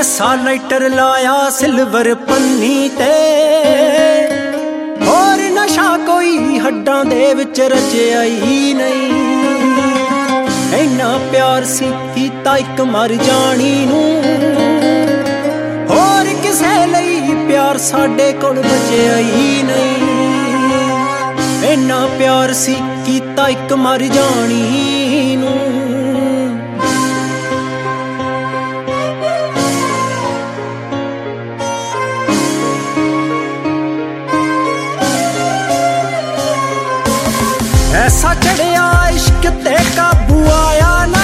ਐਸਾ ਲਾਈਟਰ ਲਾਇਆ ਸਿਲਵਰ ਪੰਨੀ ਤੇ, ਹੋਰ ਨਸ਼ਾ ਕੋਈ ਹੱਡਾਂ ਦੇ ਵਿੱਚ ਰਚਿਆ ਹੀ ਨਹੀਂ। ਇੰਨਾ ਪਿਆਰ ਸੀ ਕੀਤਾ ਇੱਕ ਮਰ ਜਾਣੀ ਨੂੰ, ਹੋਰ ਕਿਸੇ ਲਈ ਪਿਆਰ ਸਾਡੇ ਕੋਲ ਬਚਿਆ ਹੀ ਨਹੀਂ। ਇੰਨਾ ਪਿਆਰ ਸੀ ਕੀਤਾ ਇੱਕ ਮਰ ਜਾਣੀ ਨੂੰ। ਐਸਾ ਚੜਿਆ ਇਸ਼ਕ ਤੇ ਕਾਬੂ ਆਇਆ ਨਾ,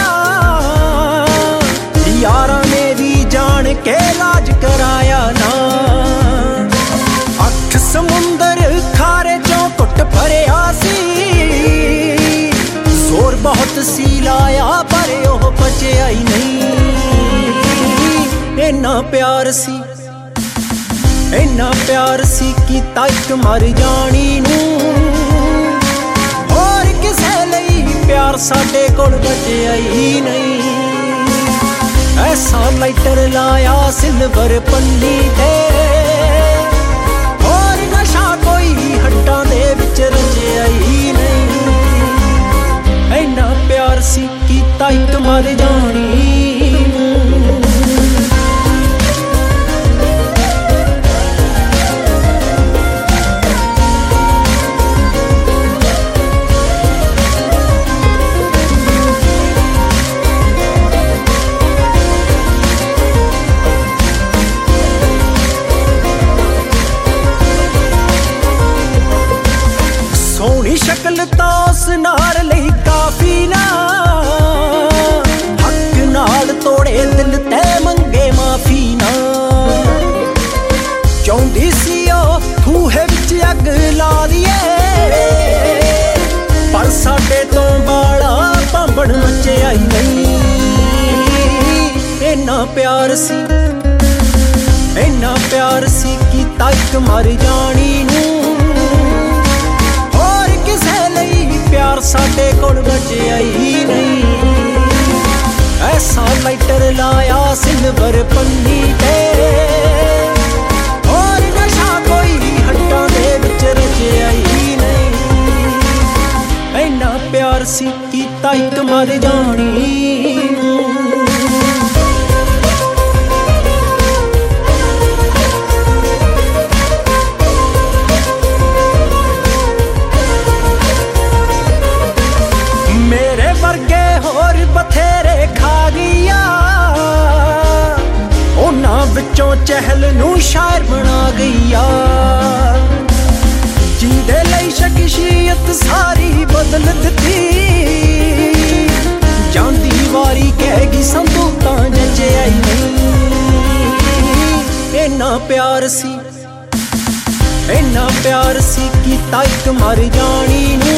ਯਾਰਾਂ ਨੇ ਵੀ ਜਾਣ ਕੇ ਇਲਾਜ ਕਰਾਇਆ ਨਾ। ਅੱਠ ਸਮੁੰਦਰ ਖਾਰੇ ਚੋਂ ਘੁੱਟ ਭਰਿਆ ਸੀ, ਜ਼ੋਰ ਬਹੁਤ ਸੀ ਲਾਇਆ ਪਰ ਉਹ ਬਚਿਆ ਹੀ ਨਹੀਂ। ਇੰਨਾ ਪਿਆਰ ਸੀ, ਇੰਨਾ ਪਿਆਰ ਸੀ ਕੀਤਾ ਇੱਕ ਮਰ ਜਾਣੀ ਨੂੰ, ਕਿਸੇ ਲਈ ਪਿਆਰ ਸਾਡੇ ਕੋਲ ਬਚਿਆ ਹੀ ਨਹੀਂ। ਐਸਾ ਲਾਈਟਰ ਲਾਇਆ ਸਿਲਵਰ ਪੰਨੀ ਤੇ, ਹੋਰ ਨਸ਼ਾ ਕੋਈ ਹੱਡਾਂ ਦੇ ਵਿੱਚ ਰਚਿਆ ਹੀ ਨਹੀਂ। ਇੰਨਾ ਪਿਆਰ ਸੀ ਕੀਤਾ ਇੱਕ ਮਰ ਜਾਣੀ ਨੂੰ। ਸ਼ਕਲ ਤਾਂ ਉਸ ਨਾਲ ਲਈ ਕਾਫੀ ਨਾ, ਹੱਕ ਨਾਲ ਤੋੜੇ ਦਿਲ ਤੇ ਮੰਗੇ ਮਾਫੀ ਨਾ। ਚਾਹੁੰਦੀ ਸੀ ਉਹ ਖੂਹੇ ਵਿੱਚ ਅੱਗ ਲਾ ਦੀਏ, ਪਰ ਸਾਡੇ ਤੋਂ ਬਾਲਾ ਭਾਂਬੜ ਮਚਿਆ ਹੀ ਨਹੀਂ। ਇੰਨਾ ਪਿਆਰ ਸੀ, ਇੰਨਾ ਪਿਆਰ ਸੀ ਕੀਤਾ ਇੱਕ ਮਰ ਜਾਣੀ ਨੂੰ, ਪਿਆਰ ਸਾਡੇ ਕੋਲ ਬਚਿਆ ਹੀ ਨਹੀਂ। ਐਸਾ ਲਾਈਟਰ ਲਾਇਆ ਸਿਲਵਰ ਪੰਨੀ ਤੇ, ਹੋਰ ਨਸ਼ਾ ਕੋਈ ਹੱਡਾਂ ਦੇ ਵਿੱਚ ਰਚਿਆ ਹੀ ਨਹੀਂ। ਇੰਨਾ ਪਿਆਰ ਸੀ ਕੀਤਾ ਇੱਕ ਮਰ ਜਾਣੀ ਨੂੰ। ਮੇਰੇ ਵਰਗੇ ਹੋਰ ਬਥੇਰੇ ਖਾ ਗਿਆ, ਉਹਨਾਂ ਵਿੱਚੋਂ ਚਹਿਲ ਨੂੰ ਸ਼ਾਇਰ ਬਣਾ ਗਈਆ। ਜਿਹਦੇ ਲਈ ਸ਼ਖਸੀਅਤ ਸਾਰੀ ਬਦਲ ਦਿੱਤੀ, ਜਾਂਦੀ ਵਾਰੀ ਕਹੇਗੀ ਸੰਤੂ ਤਾਂ ਜਚਿਆ ਹੀ ਨਹੀਂ। ਇੰਨਾ ਪਿਆਰ ਸੀ, ਇੰਨਾ ਪਿਆਰ ਸੀ ਕੀਤਾ ਇੱਕ ਮਰ ਜਾਣੀ ਨੂੰ,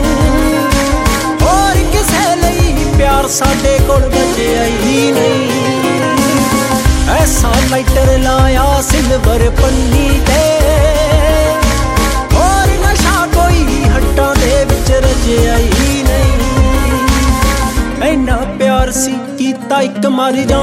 ਕਿਸੇ ਲਈ ਪਿਆਰ ਸਾਡੇ ਕੋਲ ਬਚਿਆ ਹੀ ਨਹੀਂ। ਐਸਾ ਲਾਈਟਰ ਲਾਇਆ ਸਿਲਵਰ ਪੰਨੀ ਤੇ, ਹੋਰ ਨਸ਼ਾ ਕੋਈ ਹੱਡਾਂ ਦੇ ਵਿੱਚ ਰਚਿਆ ਹੀ ਨਹੀਂ। ਇੰਨਾ ਪਿਆਰ ਸੀ ਕੀਤਾ ਇੱਕ ਮਰ ਜਾਣੀ।